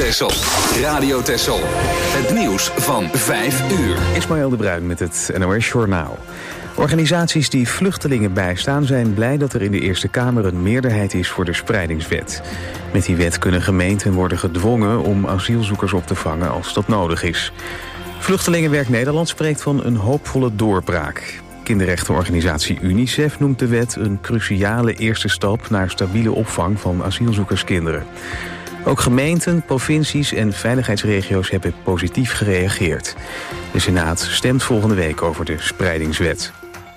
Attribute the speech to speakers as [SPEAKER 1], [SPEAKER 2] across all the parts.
[SPEAKER 1] Texel. Radio Texel. Het nieuws van 5 uur.
[SPEAKER 2] Ismaël de Bruin met het NOS Journaal. Organisaties die vluchtelingen bijstaan zijn blij dat er in de Eerste Kamer een meerderheid is voor de spreidingswet. Met die wet kunnen gemeenten worden gedwongen om asielzoekers op te vangen als dat nodig is. Vluchtelingenwerk Nederland spreekt van een hoopvolle doorbraak. Kinderrechtenorganisatie UNICEF noemt de wet een cruciale eerste stap naar stabiele opvang van asielzoekerskinderen. Ook gemeenten, provincies en veiligheidsregio's hebben positief gereageerd. De Senaat stemt volgende week over de spreidingswet.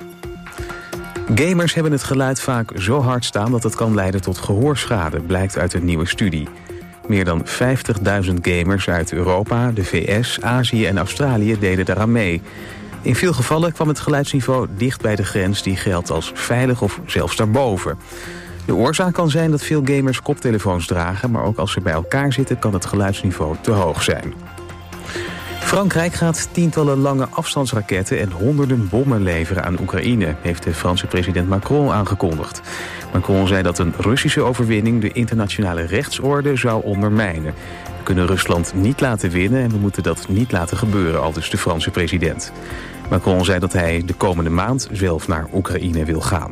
[SPEAKER 2] Gamers hebben het geluid vaak zo hard staan dat het kan leiden tot gehoorschade, blijkt uit een nieuwe studie. Meer dan 50.000 gamers uit Europa, de VS, Azië en Australië deden daaraan mee. In veel gevallen kwam het geluidsniveau dicht bij de grens die geldt als veilig of zelfs daarboven. De oorzaak kan zijn dat veel gamers koptelefoons dragen, maar ook als ze bij elkaar zitten kan het geluidsniveau te hoog zijn. Frankrijk gaat tientallen lange afstandsraketten en honderden bommen leveren aan Oekraïne, heeft de Franse president Macron aangekondigd. Macron zei dat een Russische overwinning de internationale rechtsorde zou ondermijnen. We kunnen Rusland niet laten winnen en we moeten dat niet laten gebeuren, aldus de Franse president. Macron zei dat hij de komende maand zelf naar Oekraïne wil gaan.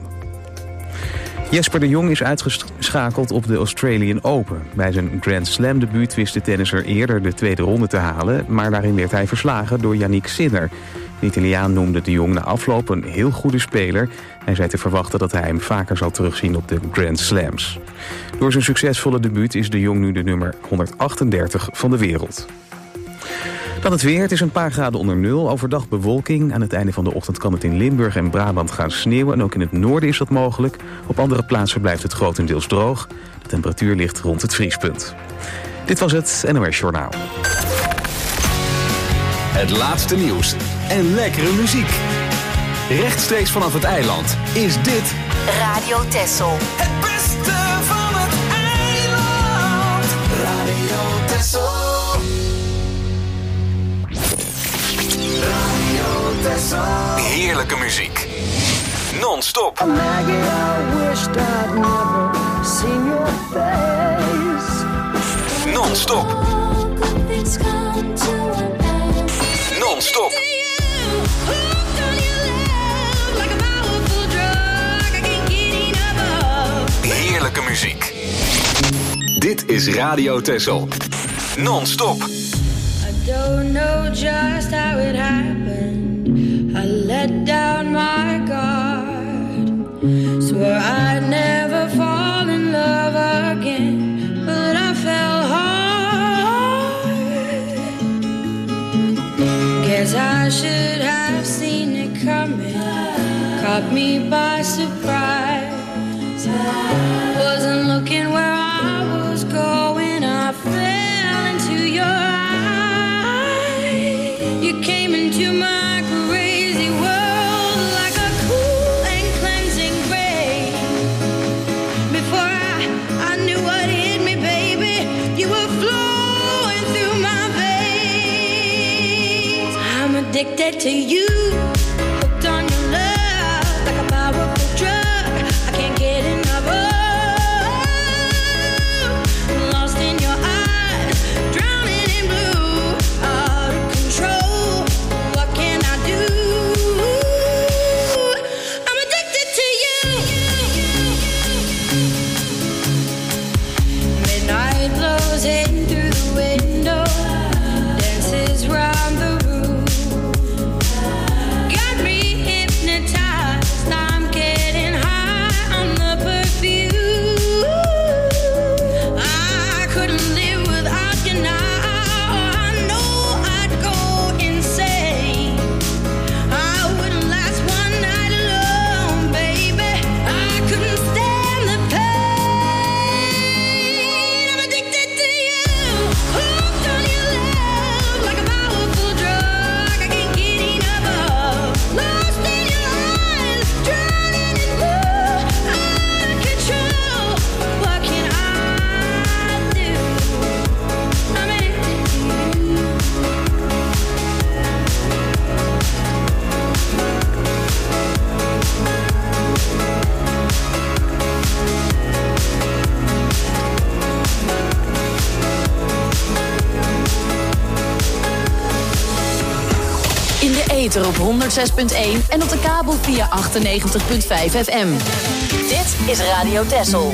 [SPEAKER 2] Jesper de Jong is uitgeschakeld op de Australian Open. Bij zijn Grand Slam debuut wist de tennisser eerder de tweede ronde te halen, maar daarin werd hij verslagen door Yannick Sinner. De Italiaan noemde de Jong na afloop een heel goede speler. Hij zei te verwachten dat hij hem vaker zal terugzien op de Grand Slams. Door zijn succesvolle debuut is de Jong nu de nummer 138 van de wereld. Dan het weer. Het is een paar graden onder nul. Overdag bewolking. Aan het einde van de ochtend kan het in Limburg en Brabant gaan sneeuwen. En ook in het noorden is dat mogelijk. Op andere plaatsen blijft het grotendeels droog. De temperatuur ligt rond het vriespunt. Dit was het NOS Journaal.
[SPEAKER 1] Het laatste nieuws en lekkere muziek. Rechtstreeks vanaf het eiland is dit
[SPEAKER 3] Radio Texel.
[SPEAKER 4] Het beste van het eiland. Radio Texel.
[SPEAKER 1] heerlijke muziek. Non-stop. Non-stop. Non-stop. Heerlijke muziek. Dit is Radio Texel. Non-stop.
[SPEAKER 5] I don't know just how it happened. I let down my guard. Swore I'd never fall in love again, but I fell hard. Guess I should have seen it coming. Caught me by surprise. Wasn't looking where I was going. I fell into your eyes. You came into my crazy world like a cool and cleansing rain. Before I knew what hit me, baby, you were flowing through my veins. I'm addicted to you, hooked on your love like a powerful drug. I can't get enough of. Lost in your eyes, drowning in blue, out of control. What can I do? I'm addicted to you. Midnight blows in through the window, dances round the room.
[SPEAKER 6] In de ether op 106.1 en op de kabel via 98.5 FM.
[SPEAKER 3] Dit is Radio Texel.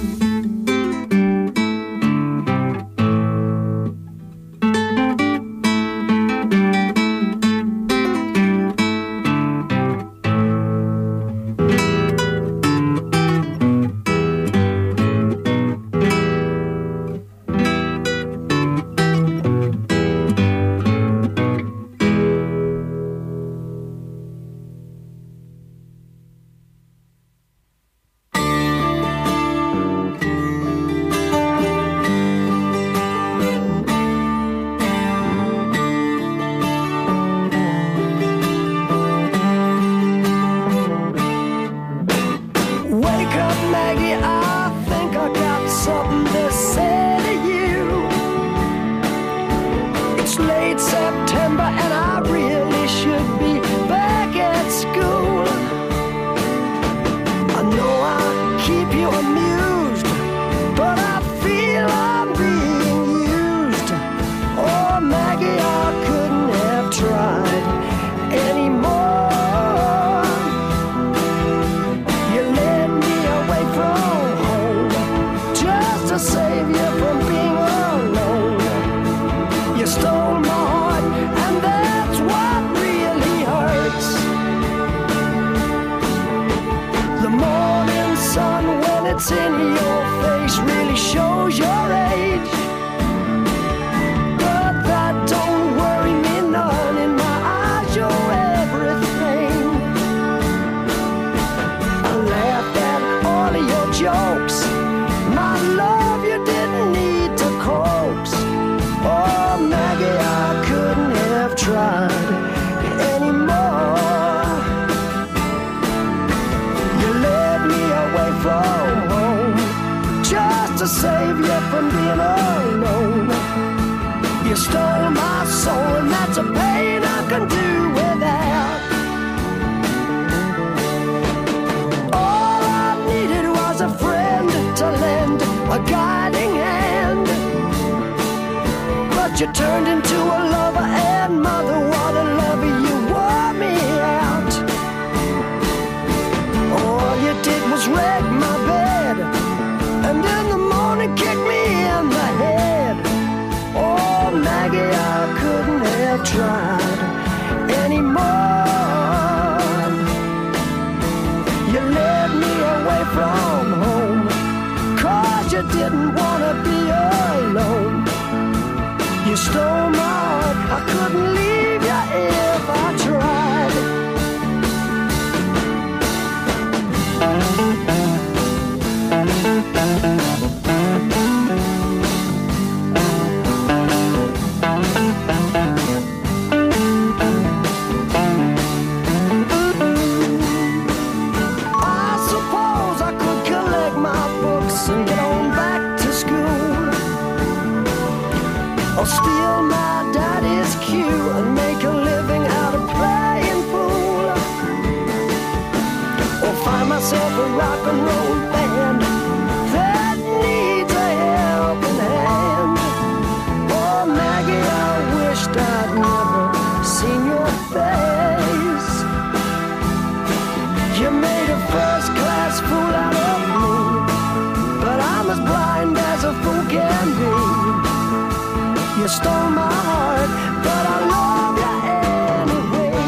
[SPEAKER 7] You turned into a lover and mother. What a lover, you wore me out. All you did was wreck my bed, and in the morning kick me in the head. Oh, Maggie, I couldn't have tried anymore. You led me away from home, 'cause you didn't want to be alone. You stole my heart, I couldn't leave you if I tried. I suppose I could collect my books and get on back to school, or steal my daddy's cue and make a living out of playing pool, or find myself a rock and roll band that needs a helping hand. Oh, Maggie, I wished I'd never seen your face. You made a first-class fool out of me, but I'm as blind as a fool can be. You stole my heart, but I love you anyway.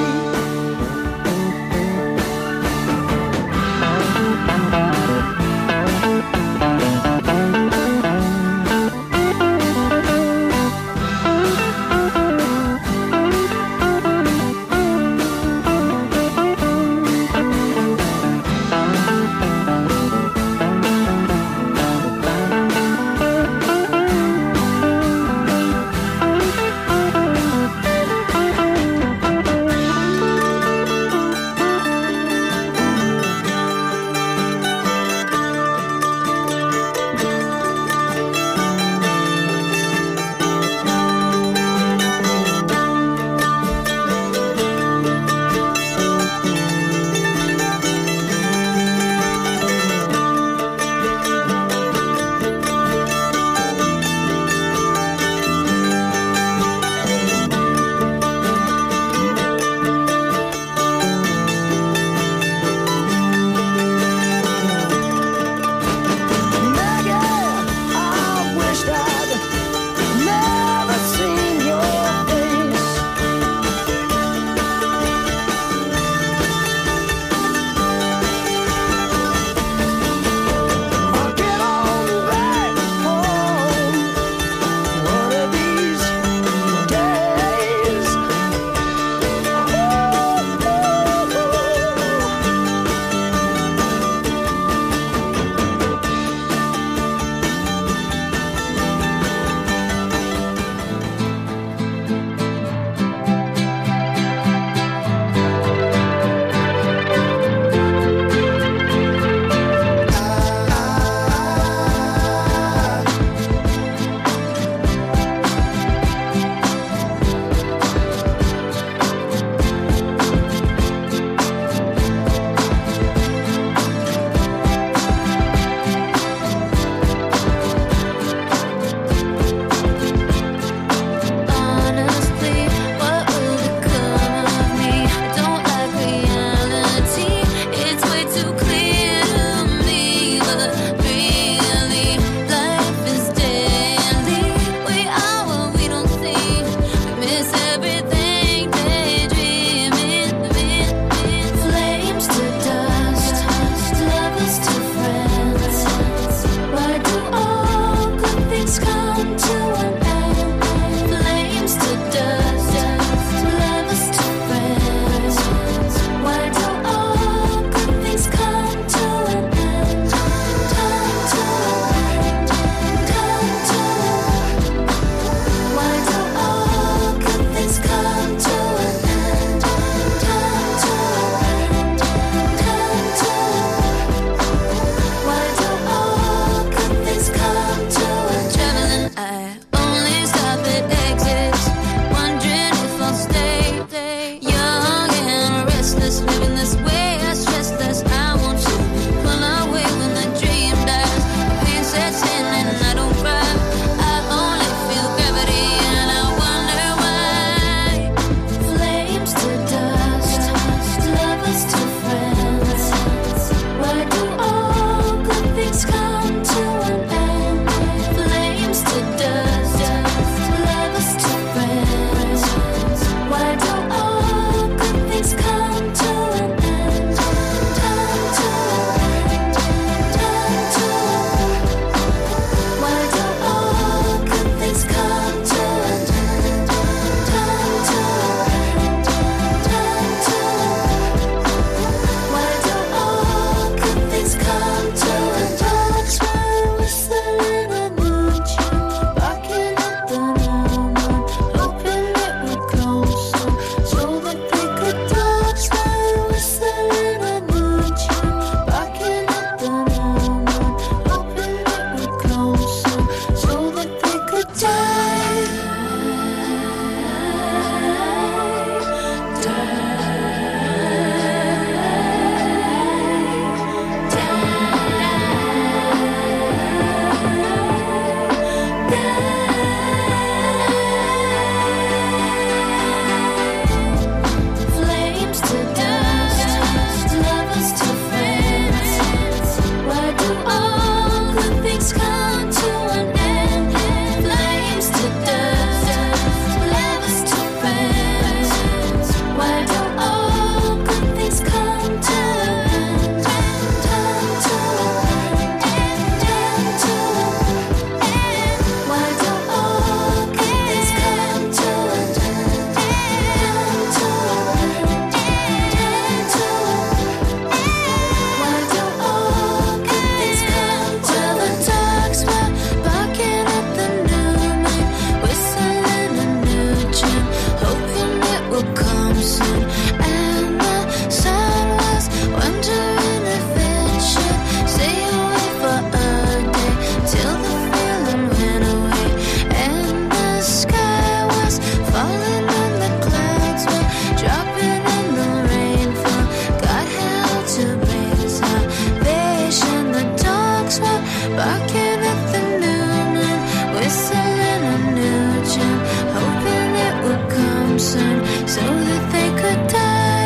[SPEAKER 5] come soon. And the sun was wondering if it should stay away for a day till the feeling went away. And the sky was falling and the clouds were dropping and the rainfall got held to bring salvation. The dogs were barking at the noon and whistling a new tune, hoping it would come soon so that they could die.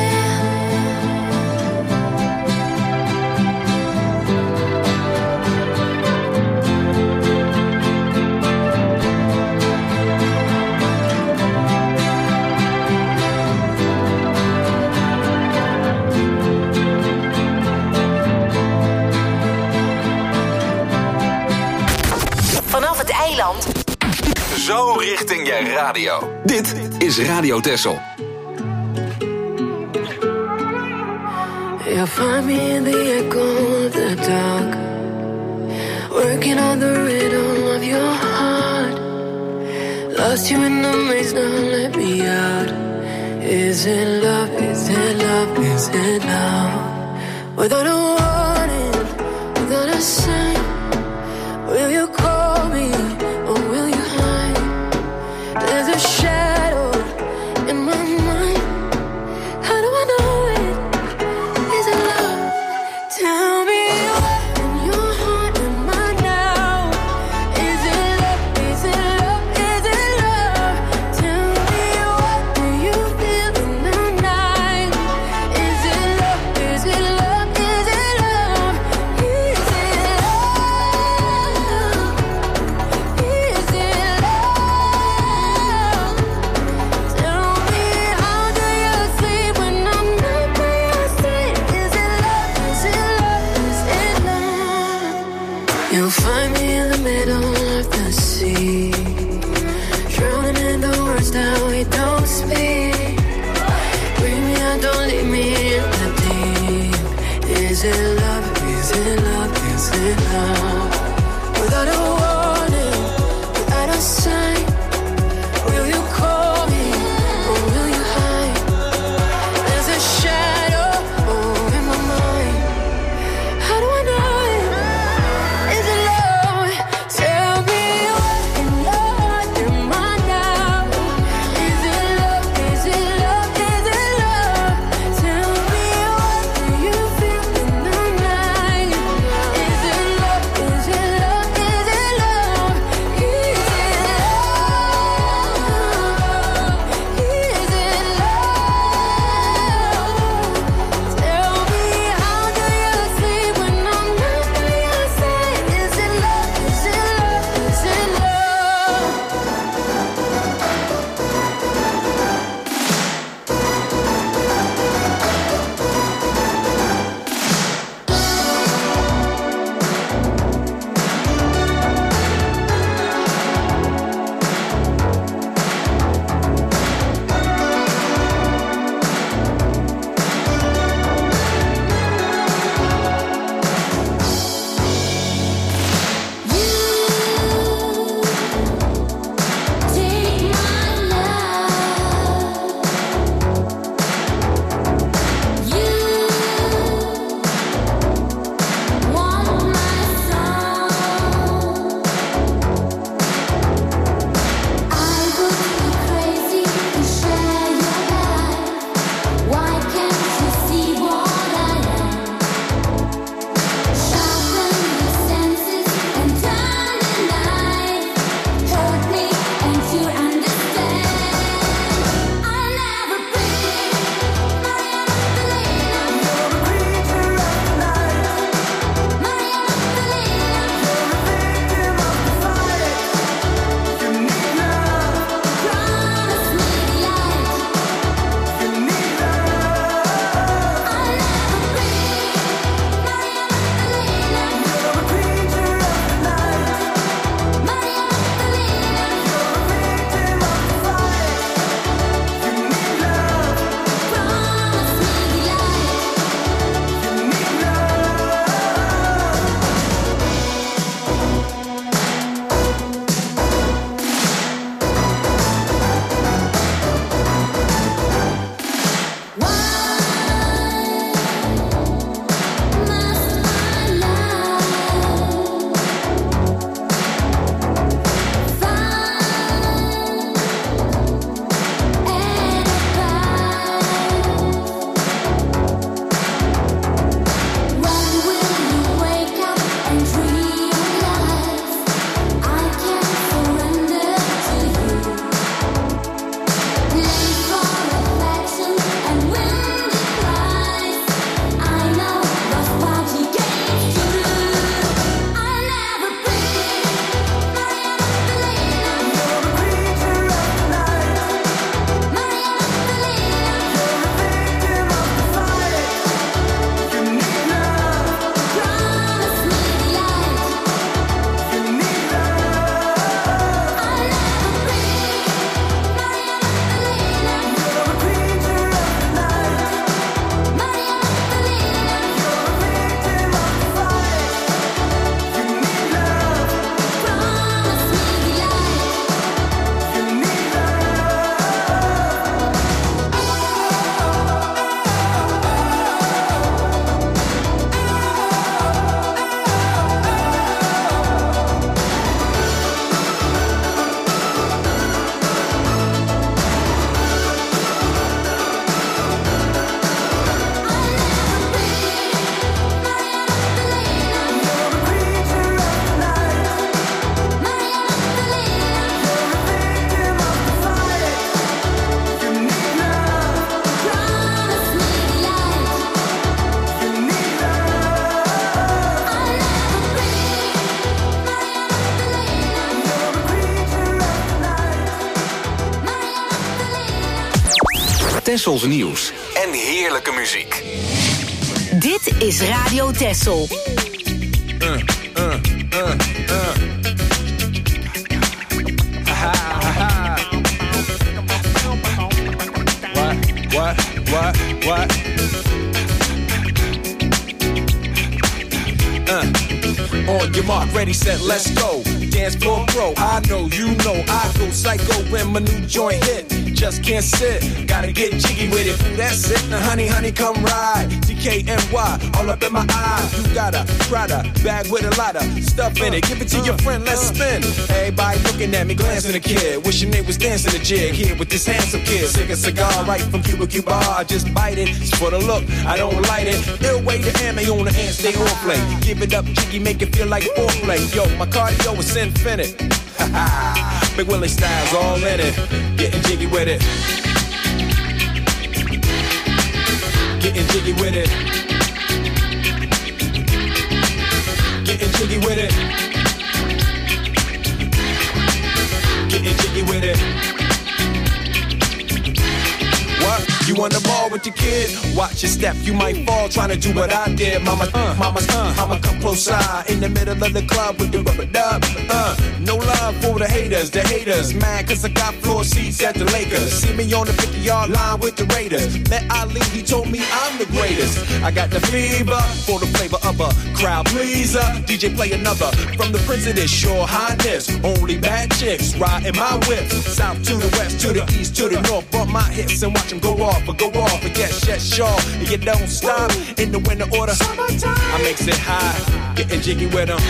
[SPEAKER 3] Vanaf het eiland.
[SPEAKER 1] Zo richting je radio. Dit is Radio Texel.
[SPEAKER 5] You'll find me in the echo of the dark, working on the rhythm of your heart. Lost you in the maze, now let me out. Is it love, is it love, is it love? Without a warning, without a sign, will you call me or will you hide? There's a shadow in my mind. How do I know it? Is it love? Tell me what in your heart am I now? Is it love? Is it love? Is it love? Tell me what do you feel in the night? Is it love? Is it love? Is it love? Is it love? Is it love? Tell me how do you sleep when I'm not by your side? Is it love? Is it love? Is it love? You'll find me in the middle of the sea, drowning in the words that we don't speak. Bring me out, don't leave me in the deep. Is it love? Is it love? Is it love? Without a warning, without a sign, will you call me or will you hide? There's a shadow in my mind. How do I know it? Is it love? Tell me what in your heart am I now? Is it love? Is it love? Is it love? Tell me what do you feel in the night? Is it love? Is
[SPEAKER 1] Tessels nieuws en heerlijke muziek.
[SPEAKER 3] Dit is Radio Tessel.
[SPEAKER 8] What? On your mark, ready, set, let's go. Dance floor pro, I know, you know, I go psycho when my new joint hit. Just can't sit, gotta get jiggy with it. Ooh, that's it, now honey, come ride. DKNY, all up in my eye. You got a Prada bag with a lot of stuff in it. Give it to your friend, let's spin. Everybody looking at me, glancing a kid. Wishing they was dancing a jig here with this handsome kid. Sick a cigar right from Cuba. I just bite it, it's for the look, I don't light it. Ill way to ammo on the hand, stay on play. Give it up, jiggy, make it feel like foreplay. Yo, my cardio is infinite. Big Willie style's all in it. Getting jiggy with it. Getting jiggy with it. Getting jiggy with it. Getting jiggy with it. What? You on the ball with your kid? Watch your step, you might fall trying to do what I did. Mama, I'ma come close side in the middle of the club with the rubber dub. No love for the haters, mad cause I got floor seats at the Lakers. See me on the 50-yard line with the Raiders. Met Ali, he told me I'm the greatest. I got the fever for the flavor of a crowd pleaser. DJ play another from the Prince of this Your Highness. Only bad chicks riding my whip. South to the west, to the east, to the north. Bump my hips and watch them go off. But go off and get shut sure. And you don't stop in the winter order. Summertime. I makes it high, getting jiggy with them.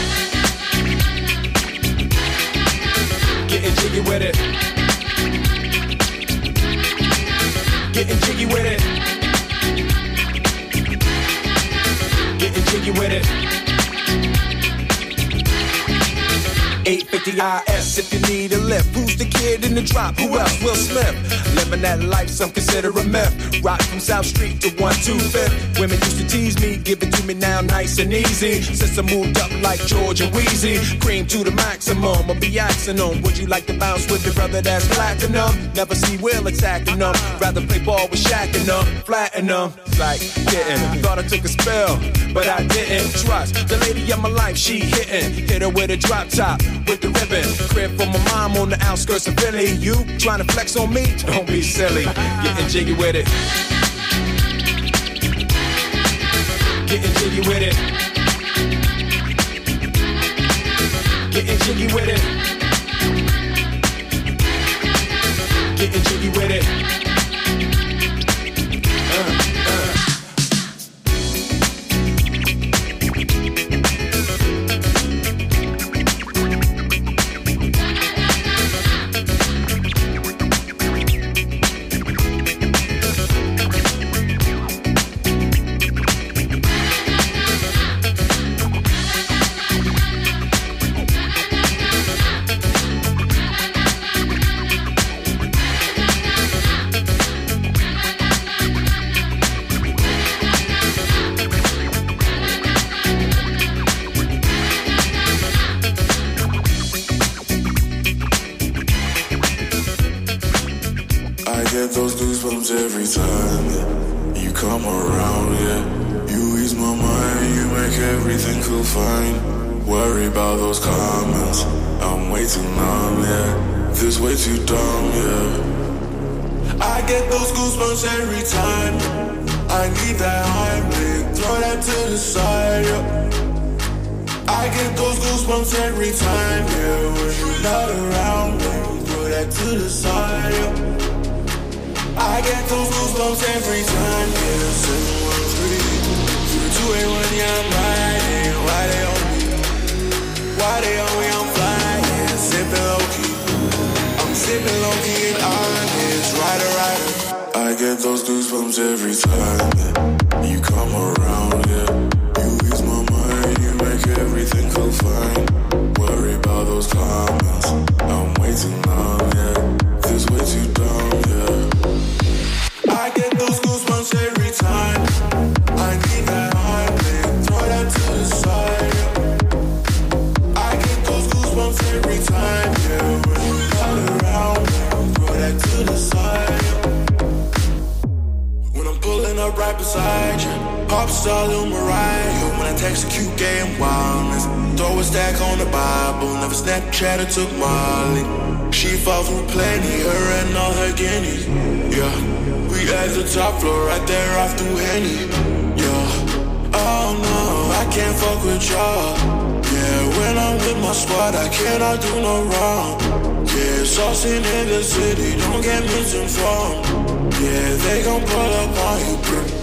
[SPEAKER 8] Getting jiggy with it. Getting jiggy with it. Getting jiggy with it. 850 IS if you need a lift. Who's the kid in the drop? Who else? Will Smith. Living that life, some consider a myth. Rock from South Street to 125th. Women used to tease me, give it to me now nice and easy. Since I moved up like George and Wheezy. Cream to the maximum, I'll be axing them. Would you like to bounce with your brother that's platinum? Never see Will attacking them. Rather play ball with Shaq and them. Flatten them, like getting. Thought I took a spell, but I didn't. Trust the lady of my life, she hitting. Hit her with a drop top. With the ribbon, crib for my mom on the outskirts of Philly. You trying to flex on me? Don't be silly. Getting jiggy with it. Getting jiggy with it. Getting jiggy with it. Getting jiggy with it.
[SPEAKER 9] Those goosebumps every time, yeah. You come around, yeah. You ease my mind, you make everything feel fine. Worry about those comments, I'm way too numb, yeah. This way too dumb, yeah. I get those goosebumps every time. I need that Heimlich, throw that to the side, yeah. I get those goosebumps every time, yeah. When you're not around, me, throw that to the side, yeah. I get those goosebumps every time, yeah. 713 through 281, yeah, I'm riding. Why they on me? Why they on me? I'm flying, sipping low key. I'm sipping low key and honest, rider. I get those goosebumps every time, yeah. You come around, yeah. You ease my mind, you make everything feel fine. Worry about those comments, I'm way too numb, yeah. This way too dumb, yeah. I get those goosebumps every time. I need that Heimlich, throw that to the side. I get those goosebumps every time, yeah. When you come around, throw that to the side. pulling up right beside you. Pop star Lil Mariah. When I text a cute gay and wildness. Throw a stack on the Bible. Never Snapchat or took Molly. She fought through plenty, her and all her guineas. Yeah, we at the top floor, right there off through Henny. Yeah, oh no, I can't fuck with y'all. Yeah, when I'm with my squad, I cannot do no wrong. Yeah, saucing in the city, don't get misinformed. Yeah, they gon' pull up on you.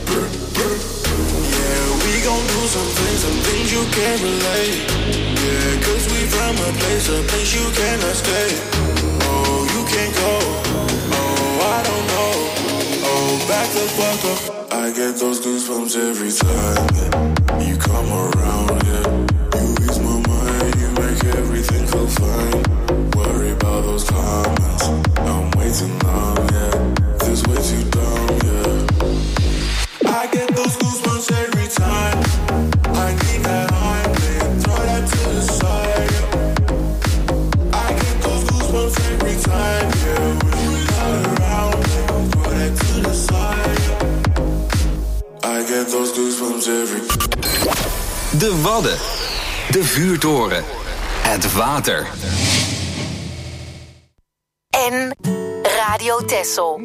[SPEAKER 9] Yeah, we gon' do some things you can't relate. Yeah, cause we from a place you cannot stay. Oh, you can't go. Oh, I don't know. Oh, back the fuck up. I get those goosebumps every time you come around, yeah. You ease my mind, you make everything feel fine. Worry about those comments, I'm way too numb, yeah. This way too dumb, yeah. I get those goosebumps every time. I need that high, man, throw that to the side, yeah. I get those goosebumps every time, yeah. When you come around, man, throw that to the side, yeah. I get those goosebumps every time.
[SPEAKER 1] De Wadden. De vuurtoren. Het water.
[SPEAKER 3] En Radio Texel.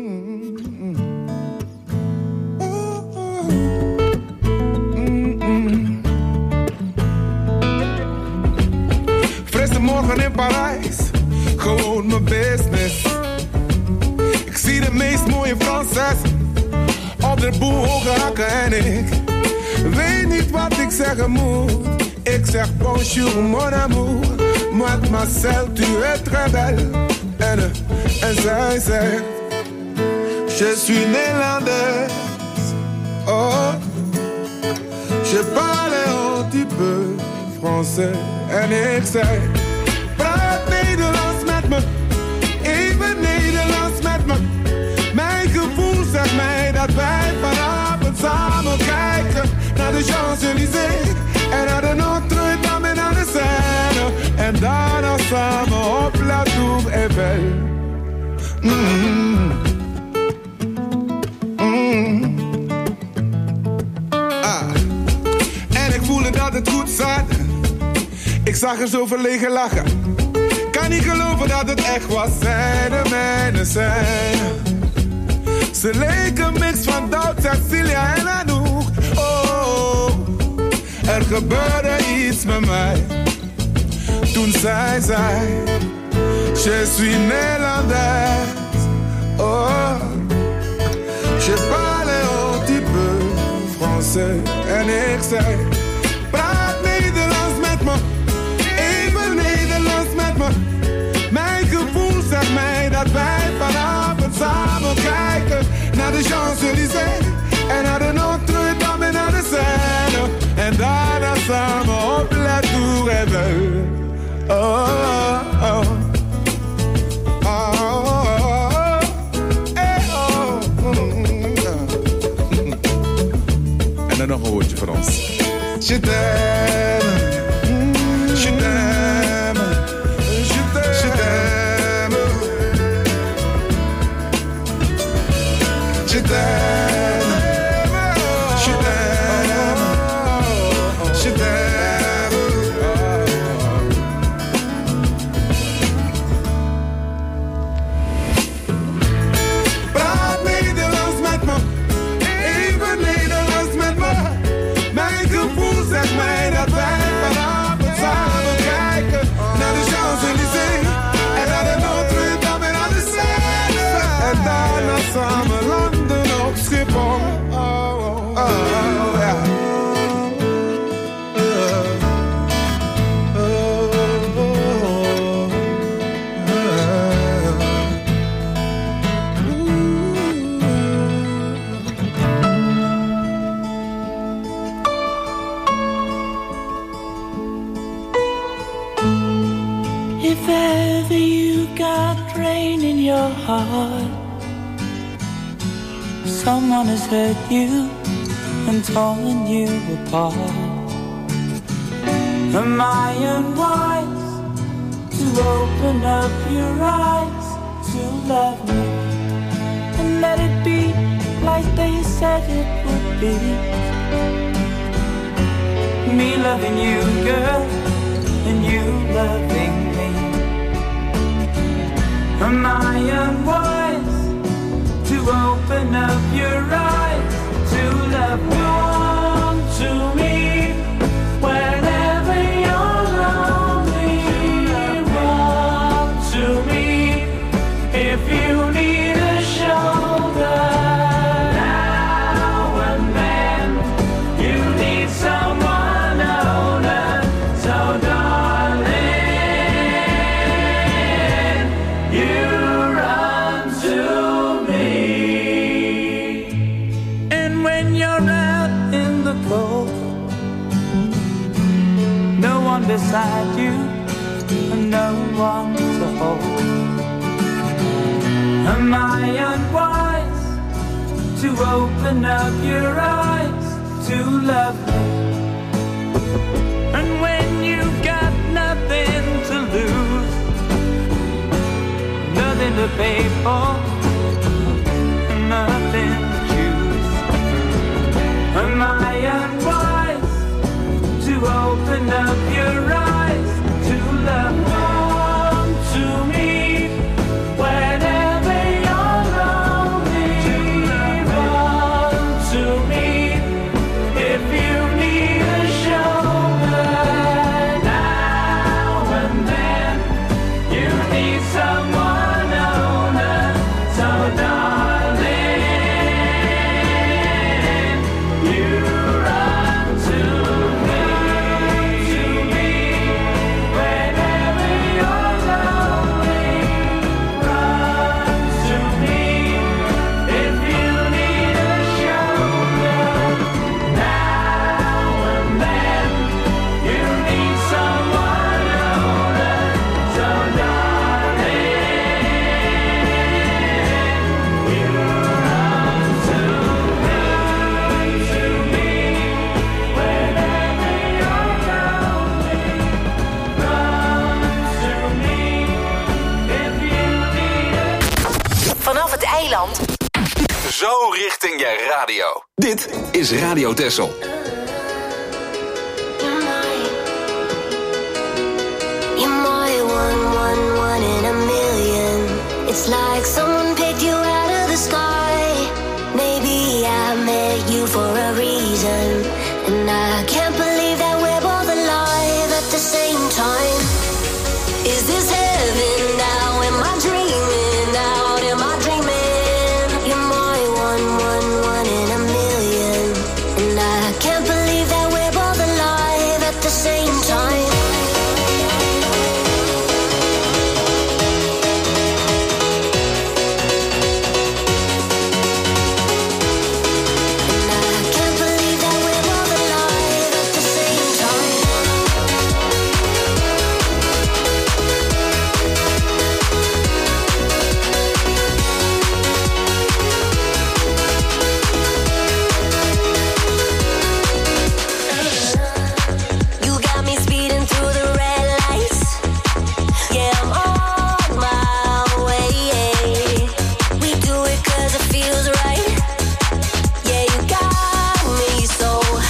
[SPEAKER 10] Frisse morgen in Parijs, gewoon mijn business. Ik zie de meest mooie Franses op de boel hoge hakken en ik weet niet wat ik zeggen moet. Ik zeg bonjour mon amour, mademoiselle tu es très belle. En zij zegt, je suis néerlandaise. Oh, je parle un petit peu français. En ik zei, praat Nederlands met me, even Nederlands met me. Mijn gevoel zegt mij dat wij vanavond samen kijken naar de Champs-Élysées en naar de Notre-Dame en naar de Seine. En daarna samen op La Tour Eiffel. En ik voelde dat het goed zat. Ik zag er zo verlegen lachen. Kan niet geloven dat het echt was. Zij de mijne zijn. Ze leken mix van Doubt, Cecilia en Anouk. Oh, er gebeurde iets met mij. Toen zij zei, je suis néerlandaise. Oh, je parle un petit peu français. En ik zei, praat Nederlands met me, even Nederlands met me. Mijn gevoel zegt mij dat wij vanavond samen kijken naar de Champs-Élysées en naar de Notre-Dame en naar de Seine. En daarna samen op La Tour Eiffel. Oh, oh, oh, oh, hey, oh, En dan nog een woordje voor ons. Je t'aime, je t'aime, je t'aime, je t'aime, je t'aime, je t'aime. Praat Nederlands met me, even Nederlands met me. Mijn gevoel zegt mij dat wij vanavond samen kijken naar de Champs-Élysées en naar de Notre-Dame en naar de Seine. En daarna samen landen op Schiphol. Oh, ja.
[SPEAKER 11] If ever you got rain in your heart, someone has hurt you and torn you apart. Am I unwise to open up your eyes to love me and let it be like they say? said it would be. Me loving you, girl, and you loving me. Am I unwise to open up your eyes to love? Come to me whenever you're lonely. Run to me if you need a shoulder. Now and then you need someone older. So darling, you run to me. And when you're out in the cold, no one beside you and no one to hold. Am I unwise to open up your eyes to love me? And when you've got nothing to lose, nothing to pay for, and nothing to choose. Am I unwise to open up your eyes to love? Come to me whenever you're lonely. Run to me if you need a shoulder. Now and then you need someone older. So darling, you run to me. Whenever you're lonely, run to me if you need a shoulder. Now and then you need someone older. So darling, you run to me. Whenever you're lonely, run to me if you need a.
[SPEAKER 3] Vanaf het eiland.
[SPEAKER 1] Zo richting je radio. Dit is Radio Texel.
[SPEAKER 12] You're my one in a million. It's like someone picked you out of the sky. Maybe I met you for a reason, and I can't believe that we're both alive at the same time. Is this heaven now? Am I dreaming out? Am I dreaming? You're my one in a million, and I can't believe that we're both alive at the same time. Can't believe that we're both alive at the same time. You got me speeding through the red lights. Yeah, I'm on my way. We do it 'cause it feels right. Yeah, you got me so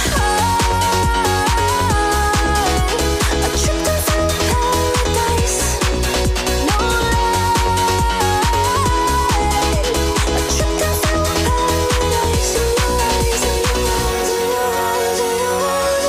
[SPEAKER 12] high. A trip to paradise. No lie. A trip to paradise. In your eyes, in your eyes, in your eyes, in your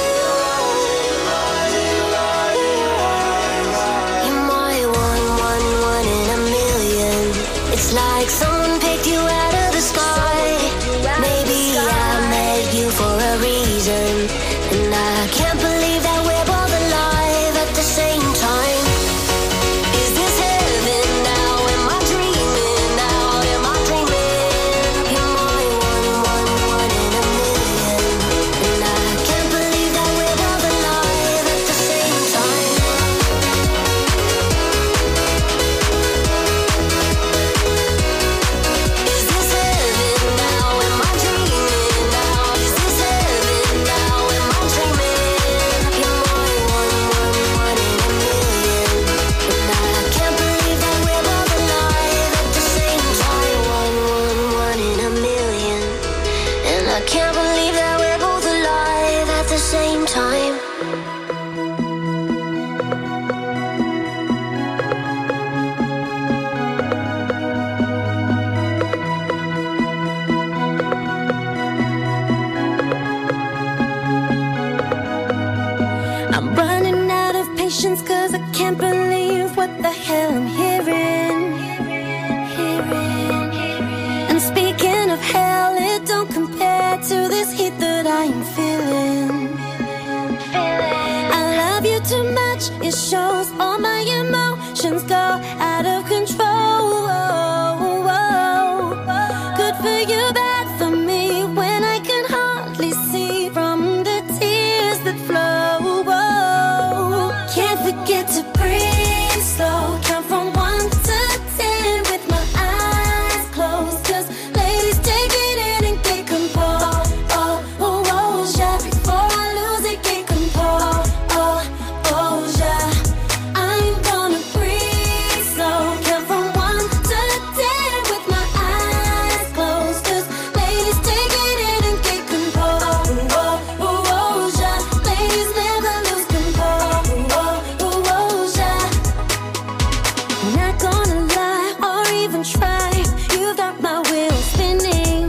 [SPEAKER 12] eyes. You're my one in a million. It's like someone picked you out of the sky. Maybe I met you for a reason, and I can't believe that we're both alive at the same time. Is this heaven now? Am I dreaming now? Am I dreaming? You're my one in a million, and I can't believe that we're both alive at the same time. Is this heaven now? Am I dreaming now? Is this heaven now? Am I dreaming? I can't believe that we're both alive at the same time.
[SPEAKER 13] I'm running out of patience 'cause I can't believe what the hell I'm hearing. And speaking of hell, it don't compare to this heat that I am feeling. I love you too much, it shows all my emotions go out of control. Good for you, bad for me, when I can hardly see from the tears that flow. Can't forget to breathe slow, count from 1 to 10 with my eyes closed. 'Cause ladies, take it in and get composed. Yeah, before I lose it, get composed. Yeah, I'm gonna breathe slow, count from 1 to 10 with my eyes closed. 'Cause ladies, take it in and get composed. Yeah, ladies never lose composed. Yeah, not gonna lie or even try, you've got my wheels spinning.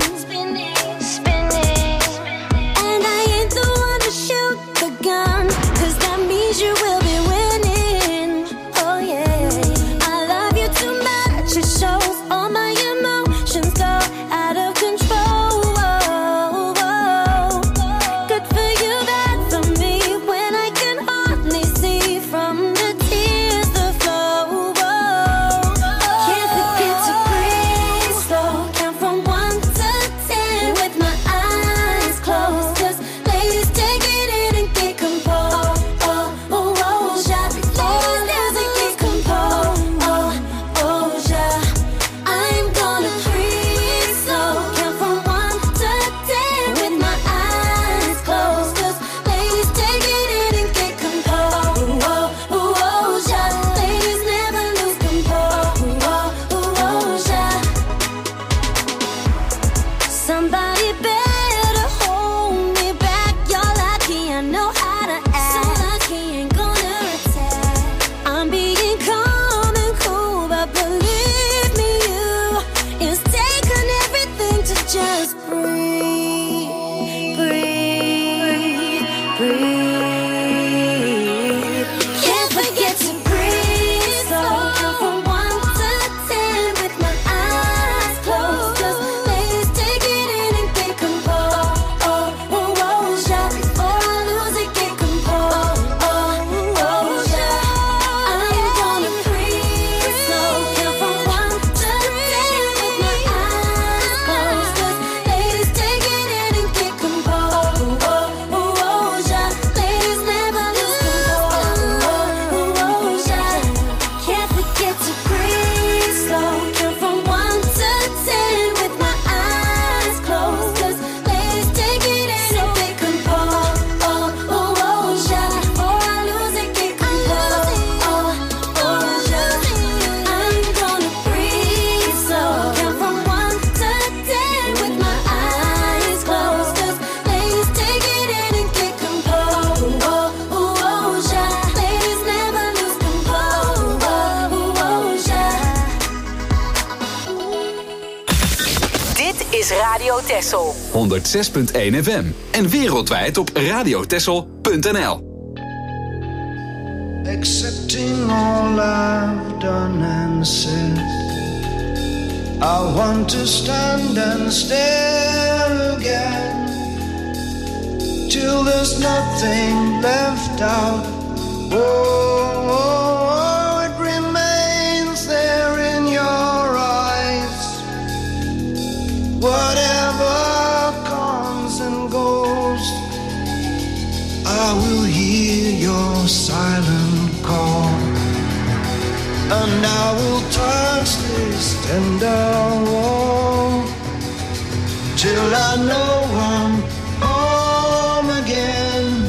[SPEAKER 13] And I ain't the one to shoot the gun, 'cause that means you will be winning. Oh yeah, I love you too much, it shows all my emotions go out of control. Good for you, bad for me, when I can hardly see from the tears that flow. Can't forget to breathe slow, count from 1 to 10 with my eyes closed. 'Cause ladies, take it in and get composed. Yeah, before I lose it, get composed. Yeah, I'm gonna breathe slow, count from 1 to 10 with my eyes closed. 'Cause ladies, take it in and get composed. Yeah, ladies never lose composed. Yeah, somebody better hold me back. You're lucky I know how to act. So lucky ain't gonna attack. I'm being calm and cool, but believe me, you, it's taken everything to just breathe. Can't forget to breathe slow, count from 1 to 10 with my eyes closed. 'Cause ladies, take it in and get composed. Yeah, before I lose it, get composed. Yeah, I'm gonna breathe slow, count from 1 to 10 with my eyes closed. 'Cause ladies, take it in and get composed. Yeah, ladies never lose composed. Yeah, can't forget to breathe slow, count from 1 to 10 with my eyes closed. 'Cause ladies, take it in and get composed. Yeah, before I lose it, get composed. Yeah, I'm gonna breathe slow, count from 1 to 10 with my eyes closed. 'Cause ladies, take it in and get composed. Yeah, ladies never lose composed. Yeah.
[SPEAKER 3] Dit is Radio Texel.
[SPEAKER 1] 106.1 FM en wereldwijd op radiotexel.nl.
[SPEAKER 14] Accepting all I've done and said, I want to stand and stare again till there's nothing left out. Oh, it remains there in your eyes. Whatever comes and goes, I will hear your silent call, and I will touch this tender wall till I know I'm home again.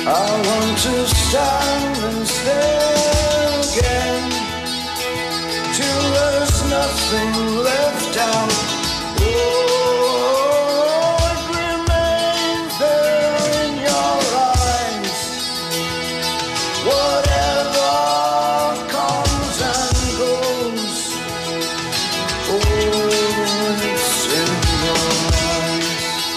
[SPEAKER 14] I want to stand and stare again till there's nothing left out. Oh, it remains there in your eyes. Whatever comes and goes, oh, it's in your eyes.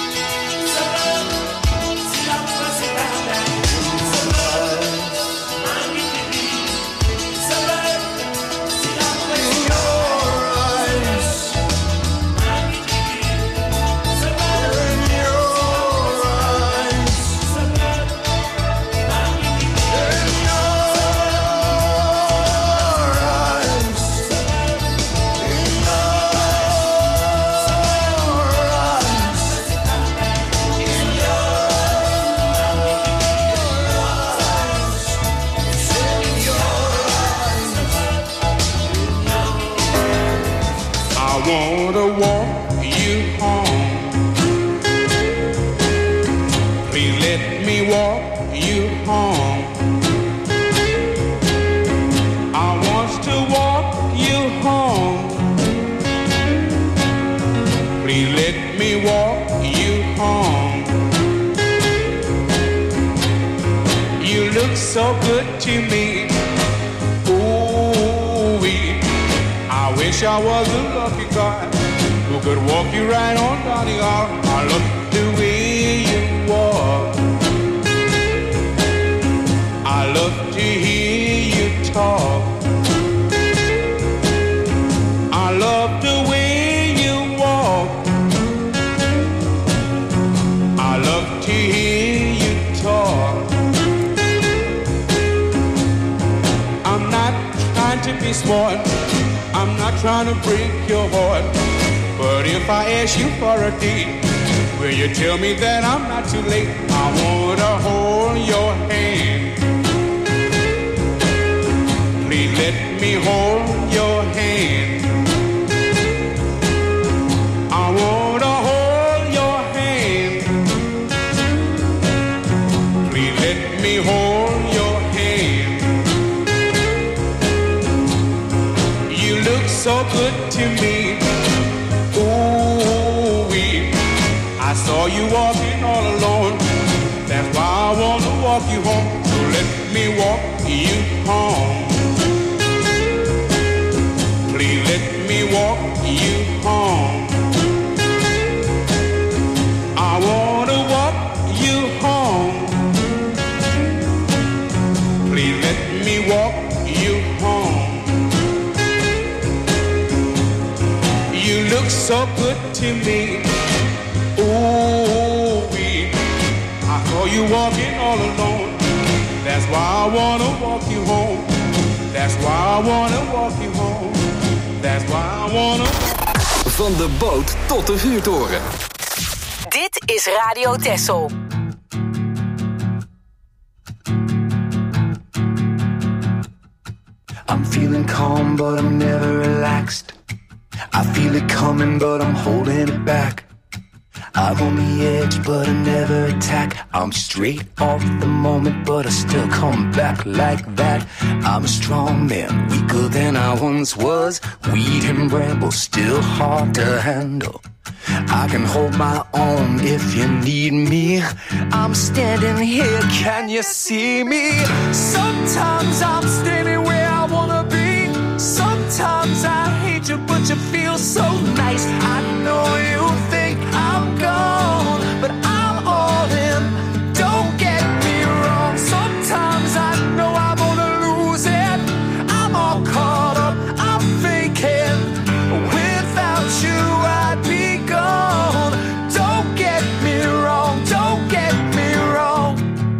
[SPEAKER 15] wanna walk you home. Please let me walk you home. I want to walk you home. Please let me walk you home. You look so good to me. I wish I was a lucky guy who could walk you right on down the aisle. I love the way you walk. I love to hear you talk. I love the way you walk. I love to hear you talk. I'm not trying to be smart, I'm not trying to break your heart, but if I ask you for a date, will you tell me that I'm not too late? I wanna hold your hand. Please let me hold your hand. I wanna hold your hand. Please let me hold your hand. You look so good to me. Ooh-wee. I saw you walking all alone. That's why I wanna walk you home. So let me walk you home. Please let me walk you home. I wanna walk you home. Please let me walk you home. You look so good to me. Ooh-wee. I saw you walking all alone. That's why I wanna walk you home. That's why I wanna walk you home. That's why I wanna.
[SPEAKER 1] Van de boot tot de vuurtoren.
[SPEAKER 3] Dit is Radio Texel.
[SPEAKER 16] I'm feeling calm, but I'm never relaxed. I feel it coming, but I'm holding it back. I'm on the edge, but I never attack. I'm straight off the moment, but I still come back like that. I'm a strong man, weaker than I once was. Weed and bramble, still hard to handle. I can hold my own if you need me. I'm standing here, can you see me? Sometimes I'm standing where I wanna be. Sometimes I hate you, but you feel so nice. I know you think I'm gone, but I'm all in. Don't get me wrong. Sometimes I know I'm gonna lose it. I'm all caught up, I'm faking. Without you, I'd be gone. Don't get me wrong, don't get me wrong.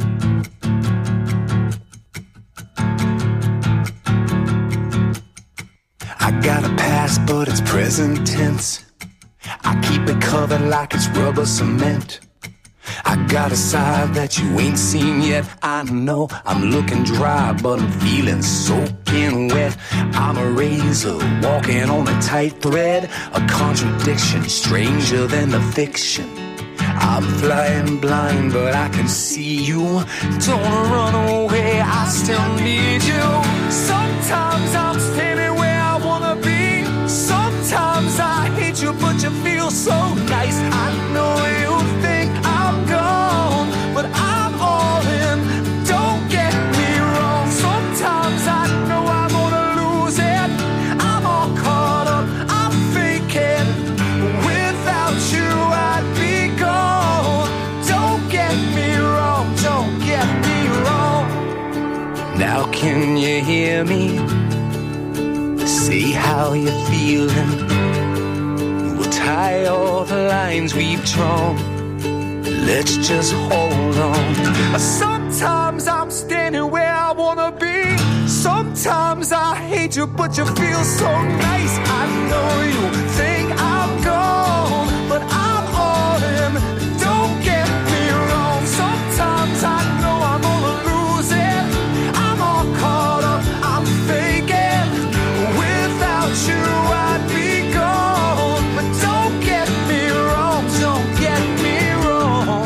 [SPEAKER 16] I got a past, but it's present tense. I keep it covered like it's rubber cement. I got a side that you ain't seen yet. I know I'm looking dry, but I'm feeling soaking wet. I'm a razor walking on a tight thread, a contradiction stranger than the fiction. I'm flying blind, but I can see you. Don't run away, I still need you.
[SPEAKER 4] Sometimes I'm standing where I wanna be. Sometimes I hate you, but you feel so nice. I know you think I'm gone, but I'm all in. Don't get me wrong. Sometimes I know I'm gonna lose it. I'm all caught up, I'm faking. Without you I'd be gone. Don't get me wrong, don't get me wrong.
[SPEAKER 16] Now can you hear me? Say how you're feeling. We'll tie all the lines we've drawn. Let's just hold on.
[SPEAKER 4] Sometimes I'm standing where I wanna be. Sometimes I hate you, but you feel so nice. I know you think I'm gone, but I'm all in. Don't get me wrong. Sometimes I know I'm gonna lose it. I'm all caught up, I'm faking. Without you I'd be gone, but don't get me wrong, don't get me wrong.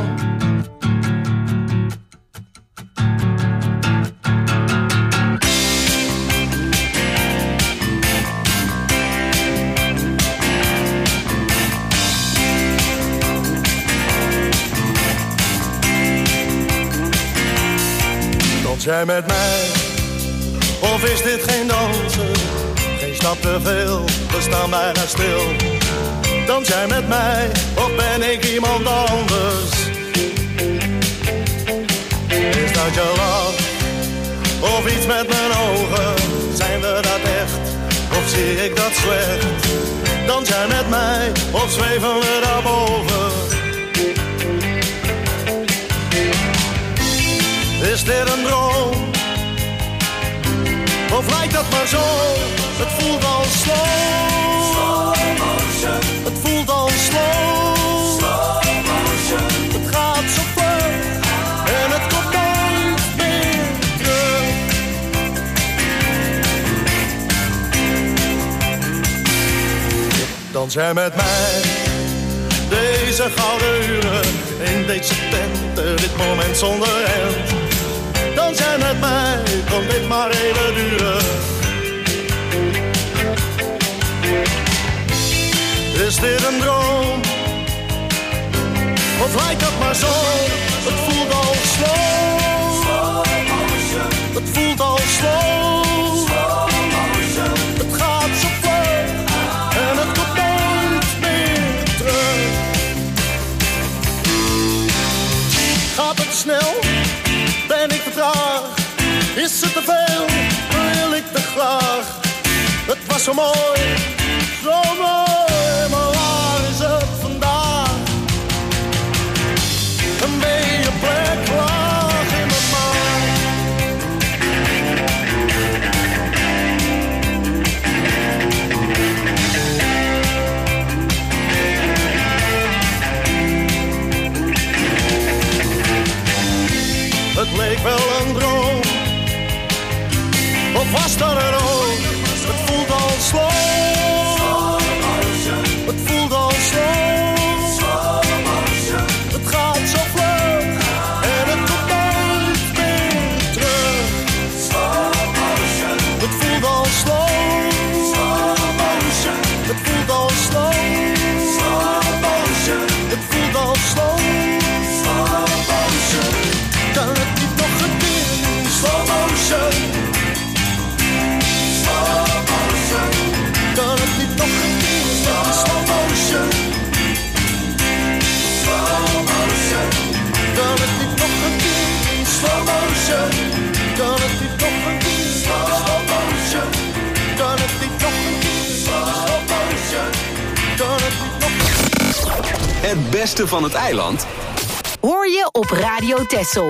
[SPEAKER 17] Dans jij met mij, of is dit geen dansen? Geen stap te veel, we staan bijna stil. Dans jij met mij, of ben ik iemand anders? Is dat je lach, of iets met mijn ogen? Zijn we dat echt, of zie ik dat slecht? Dans jij met mij, of zweven we daarboven? Is dit een droom? Of lijkt dat maar zo? Het voelt al slow. Het voelt al slow. Het gaat zo vlug en het komt nooit meer terug. Dans jij met mij deze gouden uren in deze tent, dit moment zonder end. Dans jij met mij, kon dit maar even duren. Is dit een droom? Of lijkt dat maar zo? Het voelt al slow. Het voelt al slow. Het gaat zo vlug en het komt nooit meer terug. Gaat het snel? Ben ik te traag? Is het te veel? Wil ik te graag? Het was zo mooi, maar waar is het vandaag? Een beetje plek laag in mijn maag. Het leek wel een droom, of was dat er ook? Het voelt al slow. Het voelt al slow. Het gaat zo vlug en het komt nooit meer terug. Het voelt al slow. Het voelt al slow. Het voelt al slow. Kan het niet nog een keer in slow motion? Kan het niet nog een keer in slow motion? Kan het niet nog een keer in slow motion? Kan het niet nog een keer in slow motion? Kan het niet nog een keer in slow motion? Kan het niet nog een keer?
[SPEAKER 1] Het beste van het eiland
[SPEAKER 3] hoor je op Radio Texel.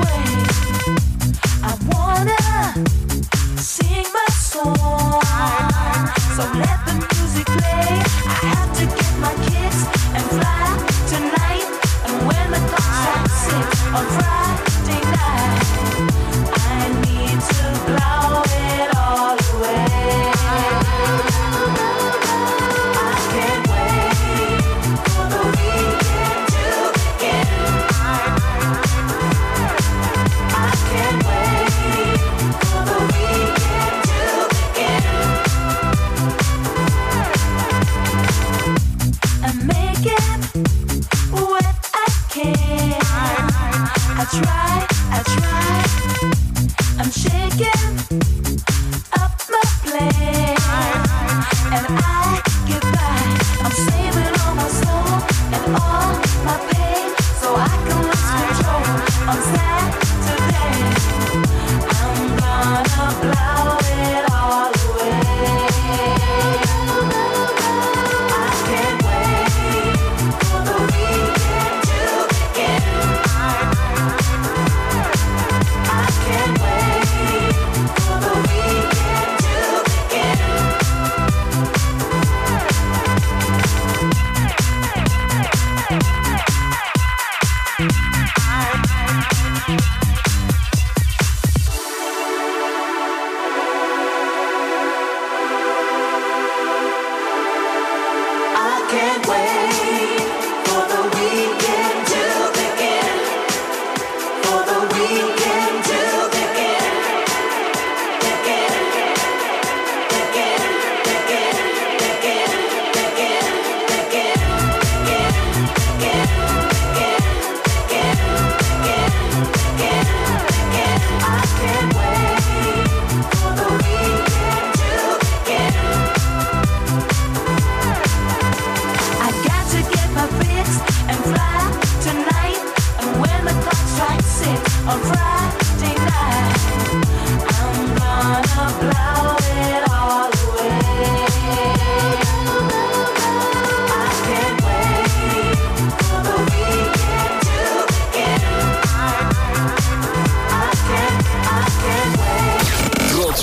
[SPEAKER 13] Sing my song.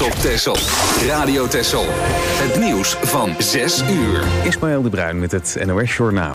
[SPEAKER 1] op Texel. Radio Texel. Het nieuws van 6 uur.
[SPEAKER 2] Ismaël de Bruin met het NOS Journaal.